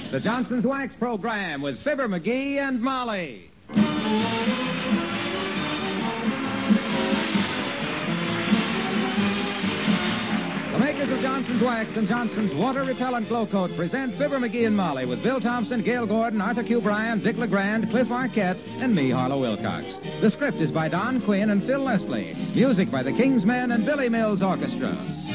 The Johnson's Wax Program with Fibber McGee and Molly. The makers of Johnson's Wax and Johnson's Water Repellent Glow Coat present Fibber McGee and Molly with Bill Thompson, Gail Gordon, Arthur Q. Bryan, Dick LeGrand, Cliff Arquette, and me, Harlow Wilcox. The script is by Don Quinn and Phil Leslie. Music by the King's Men and Billy Mills Orchestra.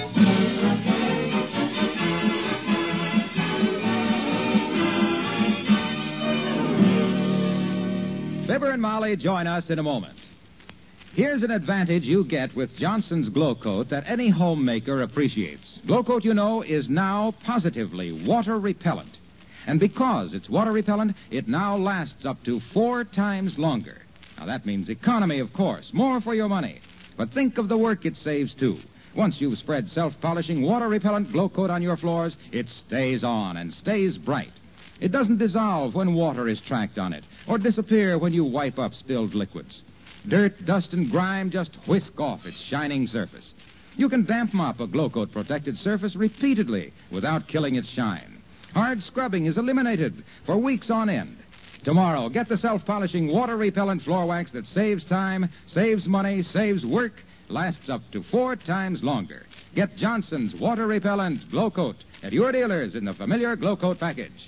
Fibber and Molly join us in a moment. Here's an advantage you get with Johnson's Glow Coat that any homemaker appreciates. Glow Coat, you know, is now positively water repellent. And because it's water repellent, it now lasts up to 4 times longer. Now, that means economy, of course, more for your money. But think of the work it saves, too. Once you've spread self-polishing water-repellent Glow Coat on your floors, it stays on and stays bright. It doesn't dissolve when water is tracked on it, or disappear when you wipe up spilled liquids. Dirt, dust, and grime just whisk off its shining surface. You can damp mop a Glow Coat protected surface repeatedly without killing its shine. Hard scrubbing is eliminated for weeks on end. Tomorrow, get the self-polishing water-repellent floor wax that saves time, saves money, saves work, lasts up to 4 times longer. Get Johnson's water-repellent Glow Coat at your dealers in the familiar Glow Coat package.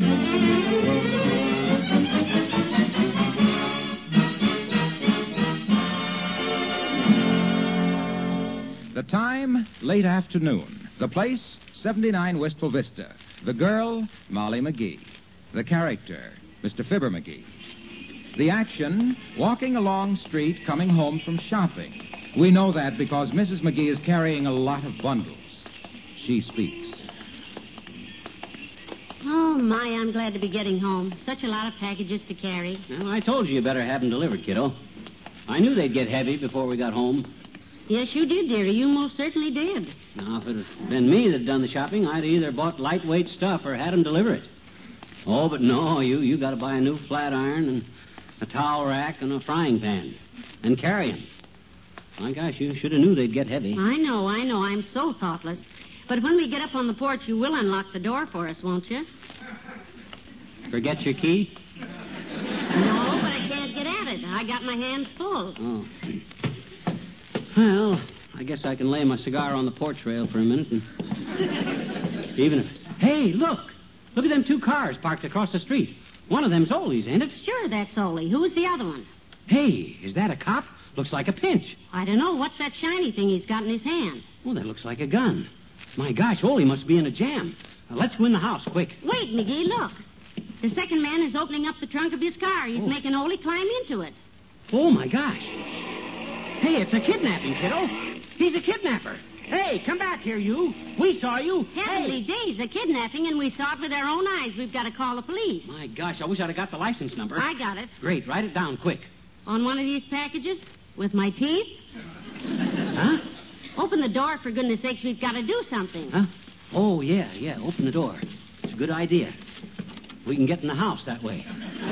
The time, late afternoon. The place, 79 Wistful Vista. The girl, Molly McGee. The character, Mr. Fibber McGee. The action, walking along street, coming home from shopping. We know that because Mrs. McGee is carrying a lot of bundles. She speaks. Oh, my, I'm glad to be getting home. Such a lot of packages to carry. Well, I told you better have them delivered, kiddo. I knew they'd get heavy before we got home. Yes, you did, dearie. You most certainly did. Now, if it had been me that'd done the shopping, I'd either bought lightweight stuff or had them deliver it. Oh, but no, you got to buy a new flat iron and a towel rack and a frying pan and carry them. My gosh, you should have knew they'd get heavy. I know. I'm so thoughtless. But when we get up on the porch, you will unlock the door for us, won't you? Forget your key? No, but I can't get at it. I got my hands full. Oh. Well, I guess I can lay my cigar on the porch rail for a minute and... Even if... Hey, look! Look at them 2 cars parked across the street. One of them's Ole's, ain't it? Sure, that's Ole. Who's the other one? Hey, is that a cop? Looks like a pinch. I don't know. What's that shiny thing he's got in his hand? Well, that looks like a gun. My gosh, Ole must be in a jam. Now, let's go in the house, quick. Wait, McGee, look. The second man is opening up the trunk of his car. He's making Ole climb into it. Oh, my gosh. Hey, it's a kidnapping, kiddo. He's a kidnapper. Hey, come back here, you. We saw you. Heavenly days, a kidnapping, and we saw it with our own eyes. We've got to call the police. My gosh, I wish I'd have got the license number. I got it. Great, write it down, quick. On one of these packages? With my teeth? Huh? Open the door, for goodness sakes. We've got to do something. Huh? Oh, yeah, open the door. It's a good idea. We can get in the house that way.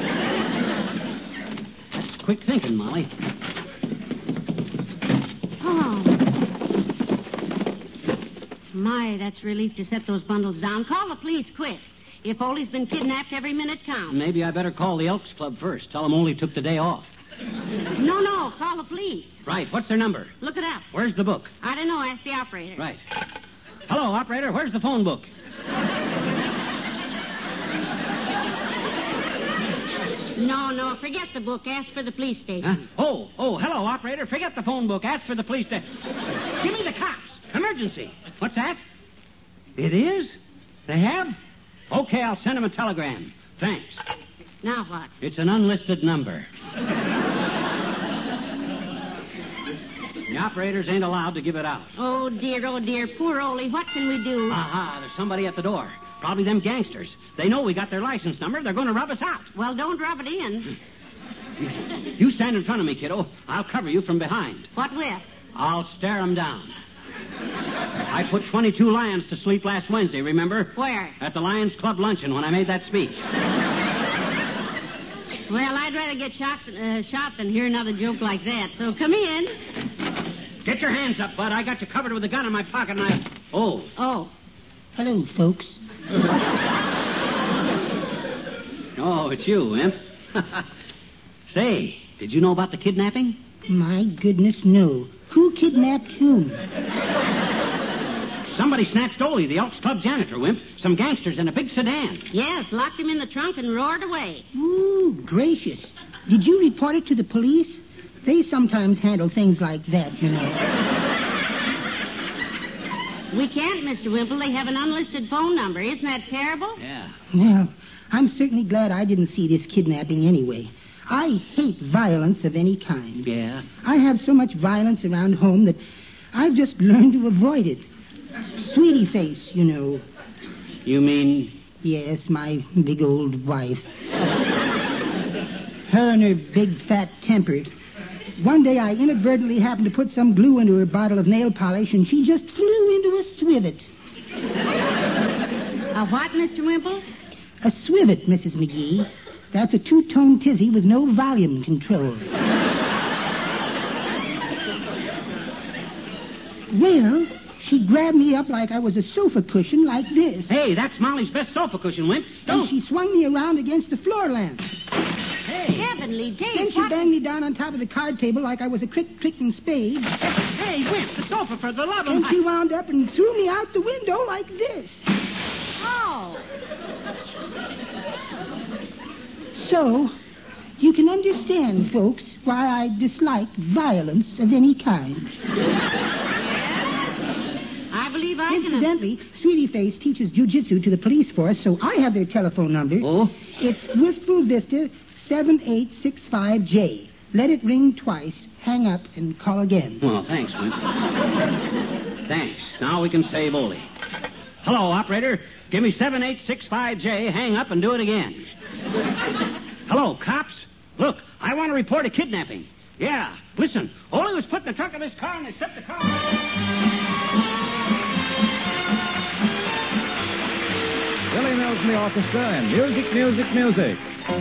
That's quick thinking, Molly. Oh. My, that's relief to set those bundles down. Call the police quick. If Ole's been kidnapped, every minute counts. Maybe I better call the Elks Club first. Tell them Ole took the day off. No, call the police. Right, what's their number? Look it up. Where's the book? I don't know, ask the operator. Right. Hello, operator, where's the phone book? No, forget the book. Ask for the police station. Huh? Oh, hello, operator. Forget the phone book. Ask for the police station. Give me the cops. Emergency. What's that? It is? They have? Okay, I'll send them a telegram. Thanks. Now what? It's an unlisted number. The operators ain't allowed to give it out. Oh, dear. Poor Ole. What can we do? Aha, there's somebody at the door. Probably them gangsters. They know we got their license number. They're going to rub us out. Well, don't rub it in. You stand in front of me, kiddo. I'll cover you from behind. What with? I'll stare them down. I put 22 lions to sleep last Wednesday, remember? Where? At the Lions Club luncheon when I made that speech. Well, I'd rather get shot than hear another joke like that. So come in. Get your hands up, Bud. I got you covered with a gun in my pocket and I... Oh. Oh. Hello, folks. Oh, it's you, Wimp. Say, did you know about the kidnapping? My goodness, no. Who kidnapped whom? Somebody snatched Ole, the Elks Club janitor, Wimp. Some gangsters in a big sedan. Yes, locked him in the trunk and roared away. Ooh, gracious. Did you report it to the police? They sometimes handle things like that, you know. We can't, Mr. Wimple. They have an unlisted phone number. Isn't that terrible? Yeah. Well, I'm certainly glad I didn't see this kidnapping anyway. I hate violence of any kind. Yeah? I have so much violence around home that I've just learned to avoid it. Sweetie Face, you know. You mean... Yes, my big old wife. Her and her big fat temper. One day I inadvertently happened to put some glue into her bottle of nail polish, and she just flew into a swivet. A what, Mr. Wimple? A swivet, Mrs. McGee. That's a two-tone tizzy with no volume control. Well, she grabbed me up like I was a sofa cushion like this. Hey, that's Molly's best sofa cushion, Wimp. And she swung me around against the floor lamp. Heavenly days. Then she banged me down on top of the card table like I was a crick-cricking spade. Hey, Wimp, the sofa for the love of... Then she wound up and threw me out the window like this. Oh. So, you can understand, folks, why I dislike violence of any kind. I believe I can... Incidentally, Sweetie Face teaches jujitsu to the police force, so I have their telephone number. Oh? It's Wistful Vista 7865J. Let it ring twice, hang up, and call again. Well, thanks, Wimp. Thanks. Now we can save Ole. Hello, operator. Give me 7865J, hang up, and do it again. Hello, cops. Look, I want to report a kidnapping. Yeah, listen. Ole was put in the trunk of his car, and they set the car... Billy Mills and the orchestra, and music, music, music.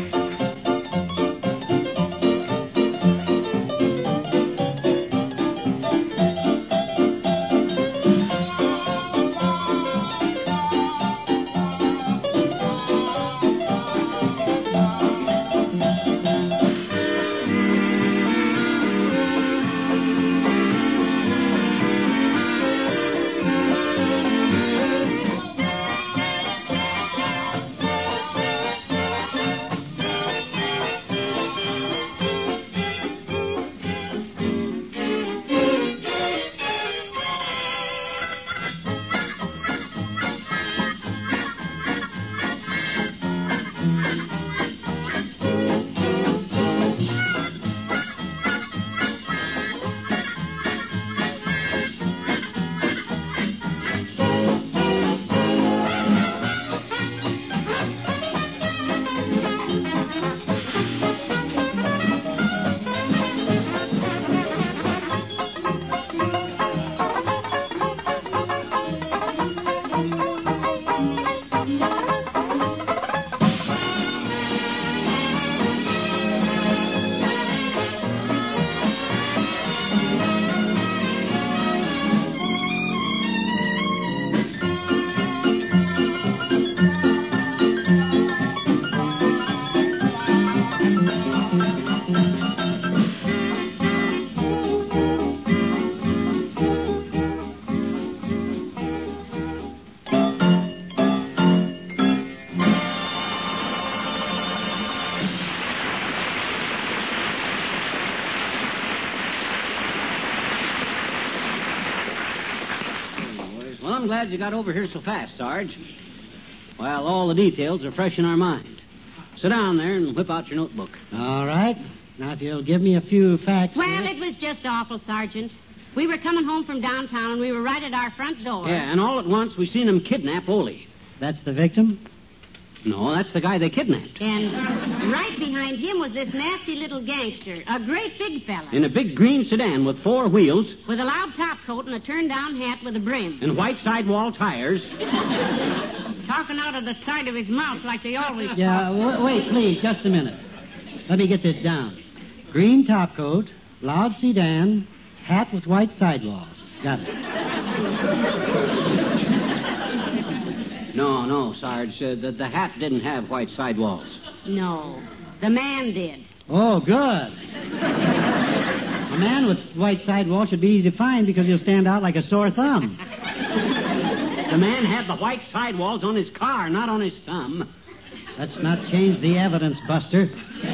Well, I'm glad you got over here so fast, Sarge. Well, all the details are fresh in our mind. Sit down there and whip out your notebook. All right. Now, if you'll give me a few facts... Well, it was just awful, Sergeant. We were coming home from downtown, and we were right at our front door. Yeah, and all at once we seen them kidnap Ole. That's the victim? No, that's the guy they kidnapped. And right behind him was this nasty little gangster, a great big fella. In a big green sedan with 4 wheels. With a loud top coat and a turned-down hat with a brim. And white sidewall tires. Talking out of the side of his mouth like they always Yeah, wait, please, just a minute. Let me get this down. Green top coat, loud sedan, hat with white sidewalls. Got it. No, Sarge. The hat didn't have white sidewalls. No, the man did. Oh, good. A man with white sidewall should be easy to find because he'll stand out like a sore thumb. The man had the white sidewalls on his car, not on his thumb. Let's not change the evidence, Buster.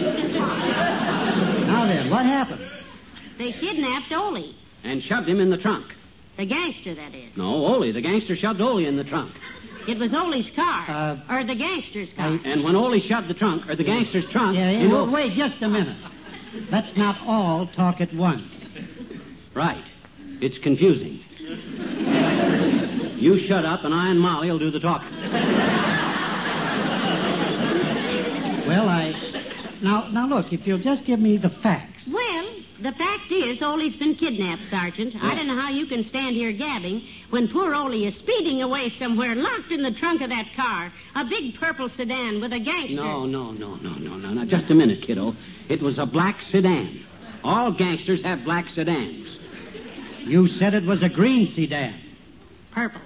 Now then, what happened? They kidnapped Ole. And shoved him in the trunk. The gangster, that is. No, Ole. The gangster shoved Ole in the trunk. It was Ole's car. Or the gangster's car. And when Ole shoved the trunk, or the gangster's trunk... Well, wait just a minute. Let's not all talk at once. Right. It's confusing. You shut up, and I and Molly will do the talking. Well, Now, look, if you'll just give me the facts. Well, the fact is, Ole's been kidnapped, Sergeant. Yeah. I don't know how you can stand here gabbing when poor Ole is speeding away somewhere, locked in the trunk of that car, a big purple sedan with a gangster. No. Now, just a minute, kiddo. It was a black sedan. All gangsters have black sedans. You said it was a green sedan. Purple.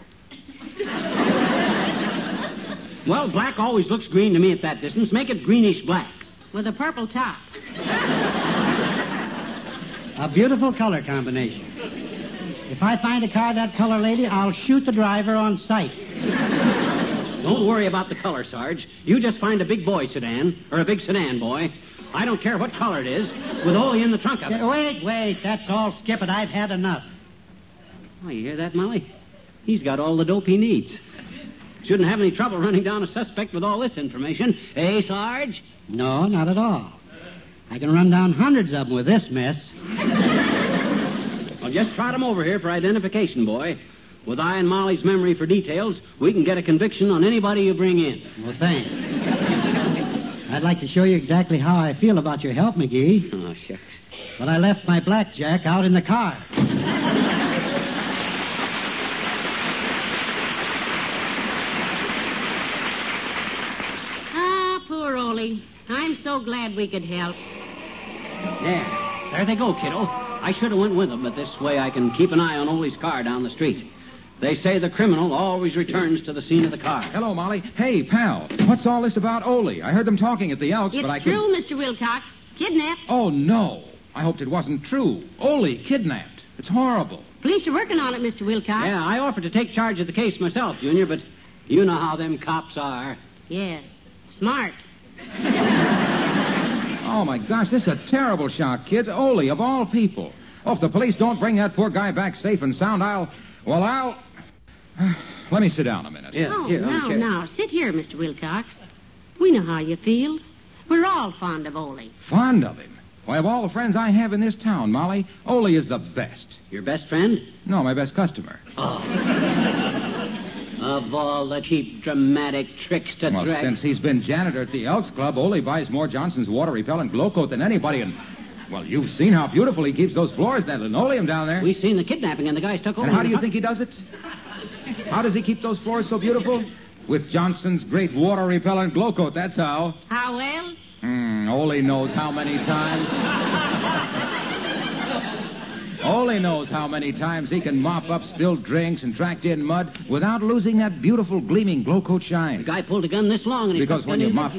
Well, black always looks green to me at that distance. Make it greenish black. With a purple top. A beautiful color combination. If I find a car that color, lady, I'll shoot the driver on sight. Don't worry about the color, Sarge. You just find a big boy sedan, or a big sedan boy. I don't care what color it is, with Ole in the trunk of it. Wait. That's all. Skip it. I've had enough. Oh, you hear that, Molly? He's got all the dope he needs. Shouldn't have any trouble running down a suspect with all this information. Eh, Sarge? No, not at all. I can run down hundreds of them with this mess. Well, just trot him over here for identification, boy. With I and Molly's memory for details, we can get a conviction on anybody you bring in. Well, thanks. I'd like to show you exactly how I feel about your help, McGee. Oh, shucks. But I left my blackjack out in the car. Poor Ole. I'm so glad we could help. There they go, kiddo. I should have went with them, but this way I can keep an eye on Ole's car down the street. They say the criminal always returns to the scene of the car. Hello, Molly. Hey, pal. What's all this about Ole? I heard them talking at the Elks, but I couldn't... It's true, Mr. Wilcox. Kidnapped. Oh, no. I hoped it wasn't true. Ole kidnapped. It's horrible. Police are working on it, Mr. Wilcox. Yeah, I offered to take charge of the case myself, Junior, but you know how them cops are. Yes. Smart. Oh, my gosh, this is a terrible shock, kids. Ole, of all people. Oh, if the police don't bring that poor guy back safe and sound, I'll... Let me sit down a minute. Yeah, now, sit here, Mr. Wilcox. We know how you feel. We're all fond of Ole. Fond of him? Why, of all the friends I have in this town, Molly, Ole is the best. Your best friend? No, my best customer. Oh. Of all the cheap, dramatic tricks to Well, drag... since he's been janitor at the Elks Club, Ole buys more Johnson's water-repellent glow coat than anybody, and... Well, you've seen how beautiful he keeps those floors, that linoleum down there. We've seen the kidnapping, and the guys took over... And how do you think he does it? How does he keep those floors so beautiful? With Johnson's great water-repellent glow coat, that's how. How well? Ole knows how many times... Ole knows how many times he can mop up spilled drinks and tracked in mud without losing that beautiful, gleaming glow coat shine. The guy pulled a gun this long and he... Because when you mop...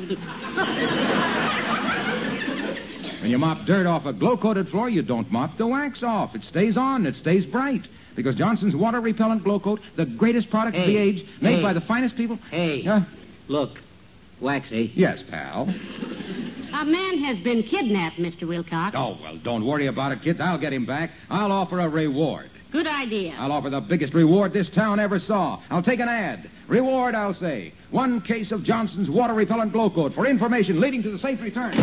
When you mop dirt off a glow-coated floor, you don't mop the wax off. It stays on. It stays bright. Because Johnson's water-repellent glow coat, the greatest product of the age, made by the finest people... Look, Waxy. Yes, pal. A man has been kidnapped, Mr. Wilcox. Oh, well, don't worry about it, kids. I'll get him back. I'll offer a reward. Good idea. I'll offer the biggest reward this town ever saw. I'll take an ad. Reward, I'll say. 1 case of Johnson's water-repellent glow coat for information leading to the safe return.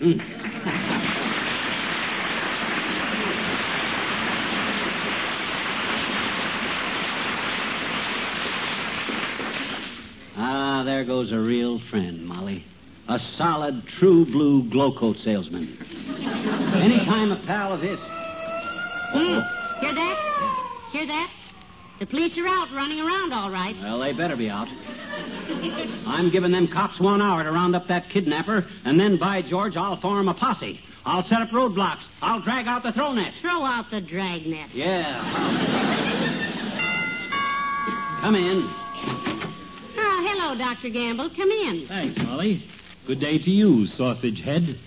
There goes a real friend, Molly. A solid, true blue glow coat salesman. Anytime a pal of his... Hear that? Hear that? The police are out running around all right. Well, they better be out. I'm giving them cops 1 hour to round up that kidnapper, and then, by George, I'll form a posse. I'll set up roadblocks. I'll drag out the throw net. Throw out the drag net. Yeah. Come in. Oh, hello, Dr. Gamble. Come in. Thanks, Molly. Good day to you, sausage head.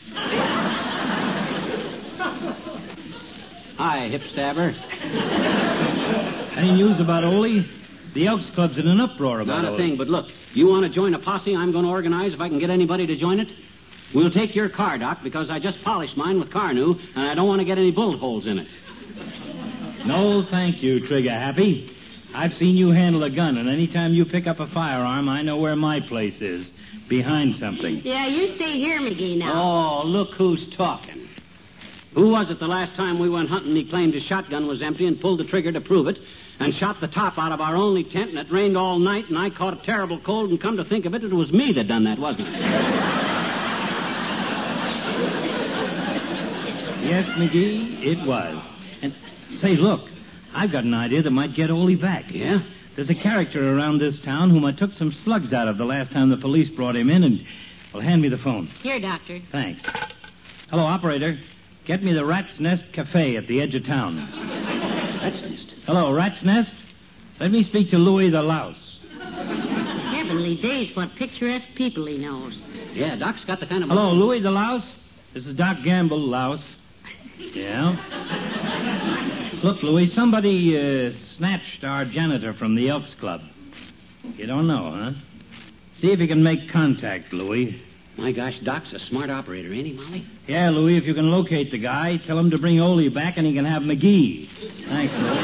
Hi, hip stabber. Any news about Ole? The Elks Club's in an uproar about Not a Ole. thing, but look, you want to join a posse I'm going to organize if I can get anybody to join it? We'll take your car, Doc, because I just polished mine with Carnu, and I don't want to get any bullet holes in it. No, thank you, Trigger Happy. I've seen you handle a gun, and any time you pick up a firearm, I know where my place is. Behind something. Yeah, you stay here, McGee, now. Oh, look who's talking. Who was it the last time we went hunting he claimed his shotgun was empty and pulled the trigger to prove it and shot the top out of our only tent, and it rained all night, and I caught a terrible cold, and come to think of it, it was me that done that, wasn't it? Yes, McGee, it was. And, say, look, I've got an idea that might get Ole back. Yeah? There's a character around this town whom I took some slugs out of the last time the police brought him in, and, well, hand me the phone. Here, Doctor. Thanks. Hello, operator. Get me the Rat's Nest Cafe at the edge of town. Rat's Nest? Hello, Rat's Nest. Let me speak to Louis the Louse. Heavenly days, what picturesque people he knows. Yeah, Doc's got the kind of... Hello, Louis the Louse. This is Doc Gamble, Louse. Yeah? Look, Louis, somebody snatched our janitor from the Elks Club. You don't know, huh? See if you can make contact, Louis. My gosh, Doc's a smart operator, ain't he, Molly? Yeah, Louis, if you can locate the guy, tell him to bring Ole back and he can have McGee. Thanks, Louis.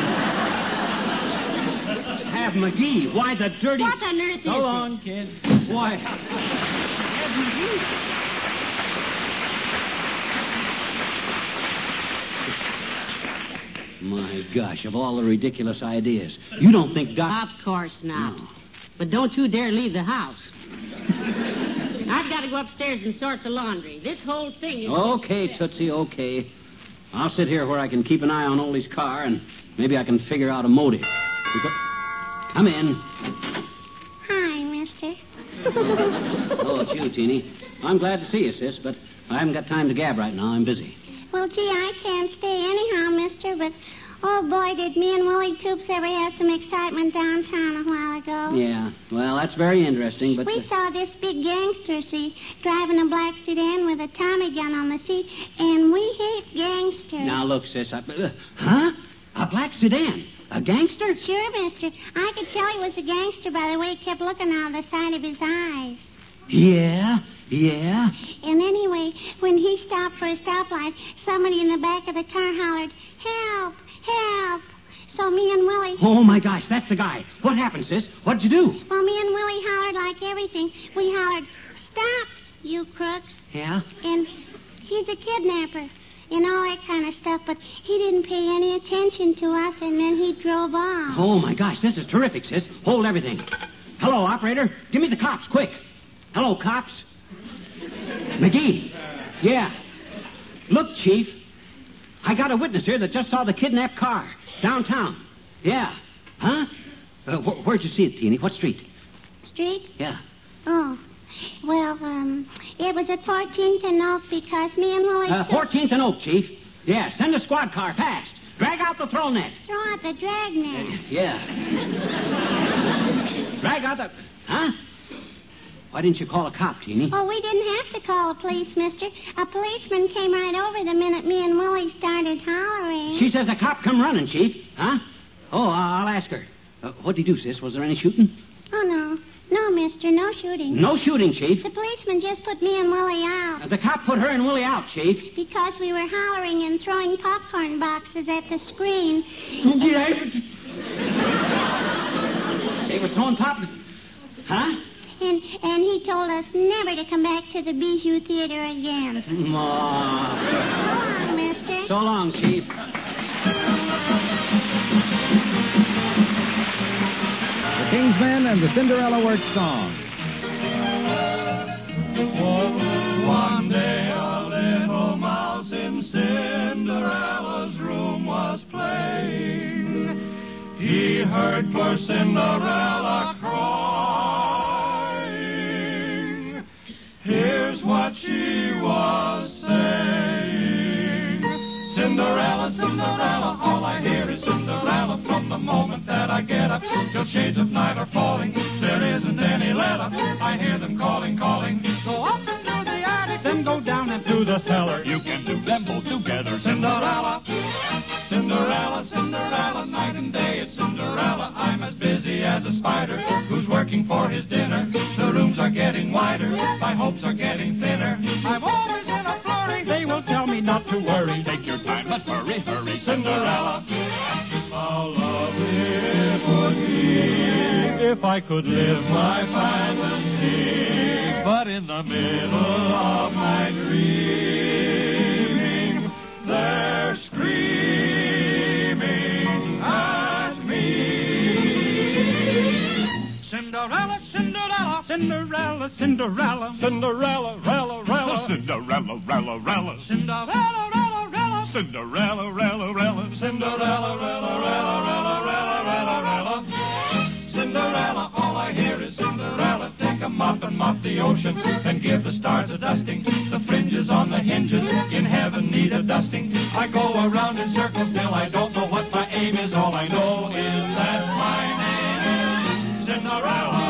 Have McGee? Why, the dirty... What on earth is So long, this? kid. Why... Have McGee? My gosh, of all the ridiculous ideas. You don't think Doc... Of course not. No. But don't you dare leave the house. I've got to go upstairs and sort the laundry. This whole thing is... Okay, Tootsie, okay. I'll sit here where I can keep an eye on Ole's car, and maybe I can figure out a motive. Come in. Hi, mister. Oh, it's you, Teeny. I'm glad to see you, sis, but I haven't got time to gab right now. I'm busy. Well, gee, I can't stay anyhow, mister, but oh, boy, did me and Willie Toops ever have some excitement downtown a while ago. Yeah, well, that's very interesting, but... We saw this big gangster, see, driving a black sedan with a Tommy gun on the seat, and we hate gangsters. Now, look, sis, huh? A black sedan? A gangster? Sure, mister. I could tell he was a gangster by the way he kept looking out of the side of his eyes. Yeah? And anyway, when he stopped for a stoplight, somebody in the back of the car hollered, "Help! Help!" So me and Willie... Oh, my gosh, that's the guy. What happened, sis? What'd you do? Well, me and Willie hollered like everything. We hollered, "Stop, you crook!" Yeah? And he's a kidnapper and all that kind of stuff, but he didn't pay any attention to us, and then he drove off. Oh, my gosh, this is terrific, sis. Hold everything. Hello, operator. Give me the cops, quick. Hello, cops. McGee. Yeah. Look, Chief. I got a witness here that just saw the kidnapped car downtown. Yeah. Huh? Where'd you see it, Teeny? What street? Street? Yeah. Oh. Well, it was at 14th and Oak because me and Willie... 14th and Oak, Chief. Yeah, send a squad car fast. Drag out the throw net. Throw out the dragnet. Yeah. Drag out the... Huh? Why didn't you call a cop, Teeny? Oh, we didn't have to call the police, mister. A policeman came right over the minute me and Willie started hollering. She says a cop come running, Chief. Huh? Oh, I'll ask her. What'd he do, sis? Was there any shooting? Oh, no. No, mister, no shooting. No shooting, Chief. The policeman just put me and Willie out. The cop put her and Willie out, Chief. Because we were hollering and throwing popcorn boxes at the screen. They were throwing pop... Huh? And he told us never to come back to the Bijou Theater again. So long, mister. So long, Chief. The King's Men and the Cinderella Works song. One day a little mouse in Cinderella's room was playing. He heard poor Cinderella crying. Here's what she was saying. Cinderella, Cinderella, all I hear is Cinderella. From the moment that I get up till shades of night are falling, there isn't any let up. I hear them calling, calling. Go up and down. go down into the cellar. You can do them both together. Cinderella, Cinderella, Cinderella, night and day it's Cinderella. I'm as busy as a spider who's working for his dinner. The rooms are getting wider, my hopes are getting thinner. I'm always in a flurry, they will tell me not to worry. Take your time, but hurry, hurry, Cinderella. How lovely it would be if I could live my fantasy, but in the middle of my dreaming, they're screaming at me. Cinderella, Cinderella, Cinderella, Cinderella, Cinderella, Rella, Rella, Cinderella, Rella, Rella, Cinderella, Rella, Rella, Cinderella, Rella, Rella, Cinderella, Rella, Rella, Rella, Rella, Rella, Rella. Cinderella, all I hear is Cinderella. Take a mop and mop the ocean, and give the stars a dusting. The fringes on the hinges in heaven need a dusting. I go around in circles till I don't know what my aim is. All I know is that my name is Cinderella.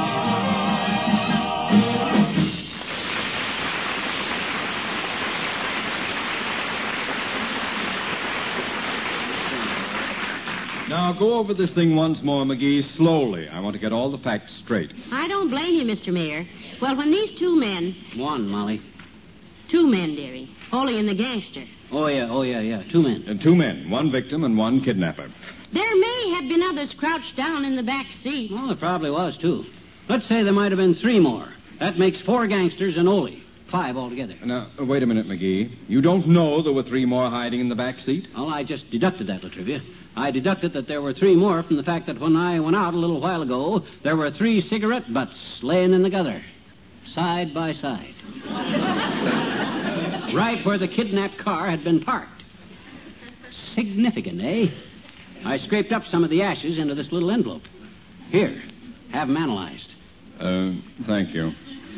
Now, go over this thing once more, McGee, slowly. I want to get all the facts straight. I don't blame you, Mr. Mayor. Well, when these two men... One, Molly. Two men, dearie. Ole and the gangster. Oh, yeah. 2 men. And 2 men, 1 victim and 1 kidnapper. There may have been others crouched down in the back seat. Well, there probably was, too. Let's say there might have been 3 more. That makes 4 gangsters and Ole. 5 altogether. Now, wait a minute, McGee. You don't know there were 3 more hiding in the back seat? Well, I just deducted that, Latrivia. I deducted that there were 3 more from the fact that when I went out a little while ago, there were 3 cigarette butts laying in the gutter, side by side. Right where the kidnapped car had been parked. Significant, eh? I scraped up some of the ashes into this little envelope. Here, have them analyzed. Thank you.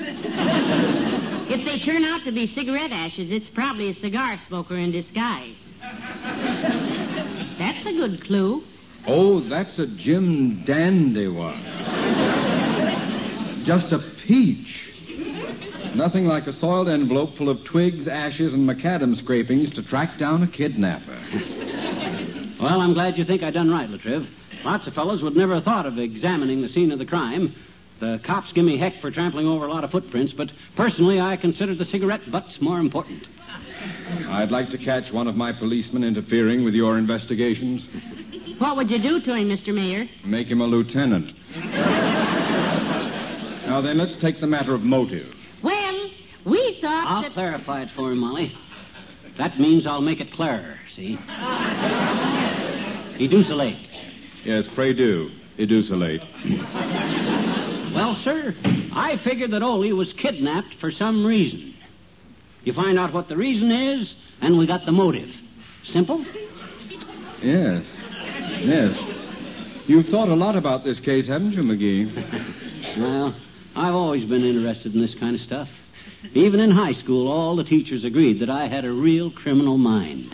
If they turn out to be cigarette ashes, it's probably a cigar smoker in disguise. That's a good clue. Oh, that's a Jim Dandy one. Just a peach. Nothing like a soiled envelope full of twigs, ashes, and macadam scrapings to track down a kidnapper. Well, I'm glad you think I done right, Latriv. Lots of fellows would never have thought of examining the scene of the crime. The cops give me heck for trampling over a lot of footprints, but personally I consider the cigarette butts more important. I'd like to catch one of my policemen interfering with your investigations. What would you do to him, Mr. Mayor? Make him a lieutenant. Now then, let's take the matter of motive. Well, we thought I'll clarify it for him, Molly. That means I'll make it clearer, see? Educilate. Yes, pray do. Educilate. Well, sir, I figured that Ole was kidnapped for some reason. You find out what the reason is, and we got the motive. Simple? Yes. You've thought a lot about this case, haven't you, McGee? Well, I've always been interested in this kind of stuff. Even in high school, all the teachers agreed that I had a real criminal mind.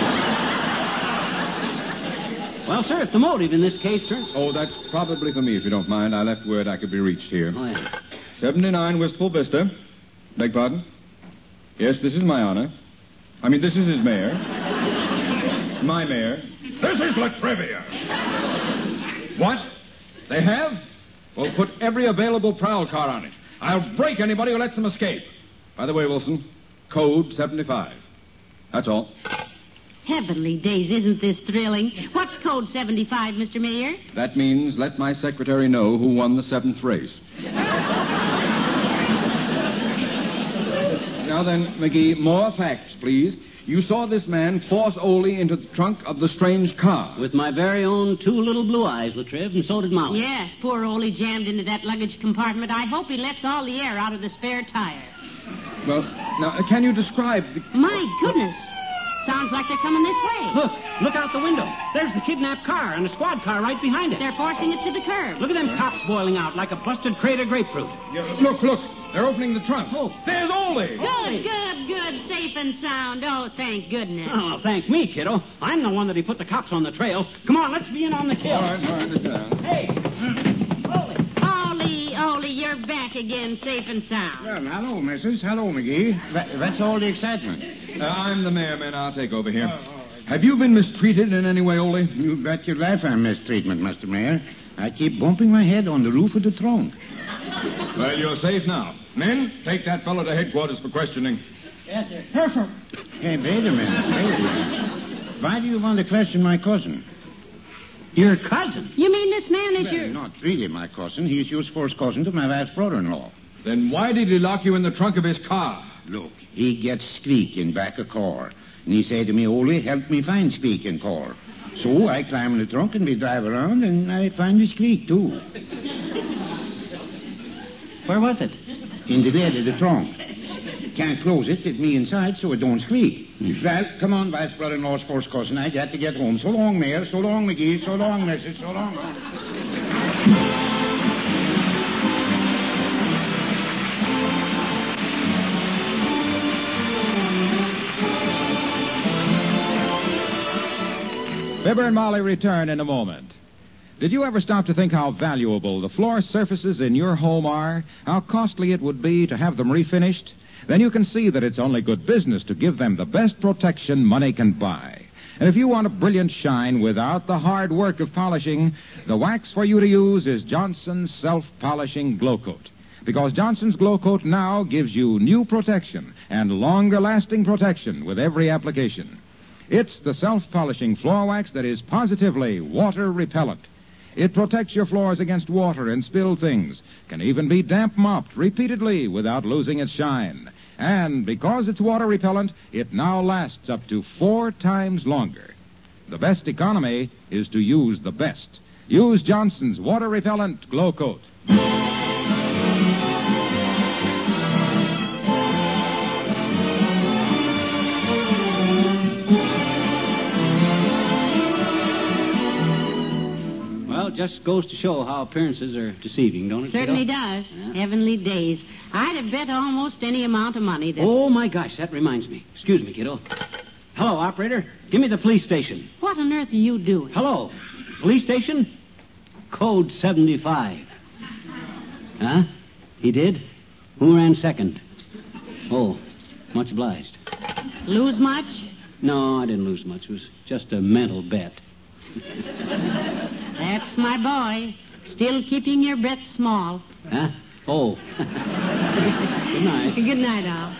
Well, sir, if the motive in this case turns... Oh, that's probably for me, if you don't mind. I left word I could be reached here. Oh, yeah. 79 Wistful Vista. Beg pardon? Yes, this is my honor. I mean, this is his mayor. My mayor. This is Latrivia. What? They have? Well, put every available prowl car on it. I'll break anybody who lets them escape. By the way, Wilson, code 75. That's all. Heavenly days, isn't this thrilling? What's code 75, Mr. Mayor? That means let my secretary know who won the 7th race. Now then, McGee, more facts, please. You saw this man force Ole into the trunk of the strange car. With my very own 2 little blue eyes, Latriv, and so did Molly. Yes, poor Ole jammed into that luggage compartment. I hope he lets all the air out of the spare tire. Well, now, can you describe... My goodness. Sounds like they're coming this way. Look out the window. There's the kidnapped car and a squad car right behind it. They're forcing it to the curb. Look at them cops boiling out like a busted crate of grapefruit. Yeah, look. They're opening the trunk. Oh. There's Ole. Good. Safe and sound. Oh, thank goodness. Oh, thank me, kiddo. I'm the one that he put the cops on the trail. Come on, let's be in on the kill. All right, sit down. Hey. Ole, you're you're back again, safe and sound. Well, hello, Mrs. Hello, McGee. That's all the excitement. I'm the mayor, man. I'll take over here. Have you been mistreated in any way, Ole? You bet your life I'm mistreatment, Mr. Mayor. I keep bumping my head on the roof of the trunk. Well, you're safe now. Men, take that fellow to headquarters for questioning. Yes, sir. Yes, sir. Hey, wait a minute. Why do you want to question my cousin? Your cousin? You mean this man is Well, your... not really my cousin. He's your first cousin to my wife's brother-in-law. Then why did he lock you in the trunk of his car? Look, he gets squeaking back a car. And he said to me, Ole, help me find squeaking car. So I climb in the trunk and we drive around and I find the squeak, too. Where was it? In the bed of the trunk. Can't close it, get me inside so it don't squeak. Well, come on, vice brother-in-law's first cousin. I got to get home. So long, Mayor. So long, McGee. So long, Mrs. So long. Fibber and Molly return in a moment. Did you ever stop to think how valuable the floor surfaces in your home are? How costly it would be to have them refinished? Then you can see that it's only good business to give them the best protection money can buy. And if you want a brilliant shine without the hard work of polishing, the wax for you to use is Johnson's Self-Polishing Glow Coat. Because Johnson's Glow Coat now gives you new protection and longer-lasting protection with every application. It's the self-polishing floor wax that is positively water-repellent. It protects your floors against water and spilled things, can even be damp-mopped repeatedly without losing its shine. And because it's water-repellent, it now lasts up to 4 times longer. The best economy is to use the best. Use Johnson's water-repellent Glow Coat. Just goes to show how appearances are deceiving, don't it? Certainly Kiddo? does. Yeah. Heavenly days. I'd have bet almost any amount of money that... Oh, my gosh, that reminds me. Excuse me, kiddo. Hello, operator. Give me the police station. What on earth are you doing? Hello. Police station? Code 75. Huh? He did? Who ran second? Oh, much obliged. Lose much? No, I didn't lose much. It was just a mental bet. That's my boy. Still keeping your bet small. Huh? Oh. Good night. Good night, Al.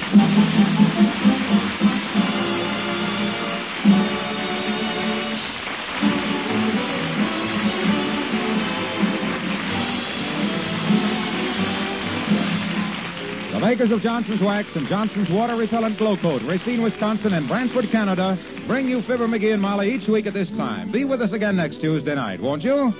The makers of Johnson's Wax and Johnson's Water Repellent Glow Coat, Racine, Wisconsin, and Brantford, Canada, bring you Fibber, McGee, and Molly each week at this time. Be with us again next Tuesday night, won't you?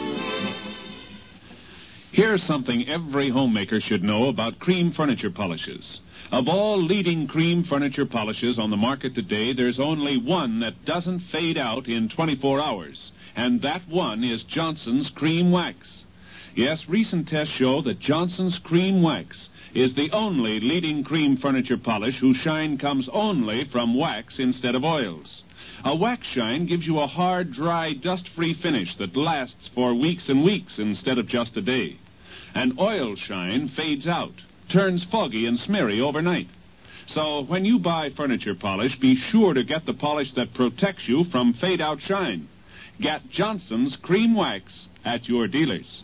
Here's something every homemaker should know about cream furniture polishes. Of all leading cream furniture polishes on the market today, there's only one that doesn't fade out in 24 hours, and that one is Johnson's Cream Wax. Yes, recent tests show that Johnson's Cream Wax is the only leading cream furniture polish whose shine comes only from wax instead of oils. A wax shine gives you a hard, dry, dust-free finish that lasts for weeks and weeks instead of just a day. And oil shine fades out, turns foggy and smeary overnight. So when you buy furniture polish, be sure to get the polish that protects you from fade-out shine. Get Johnson's Cream Wax at your dealers.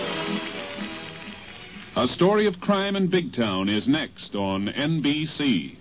A story of crime in Big Town is next on NBC.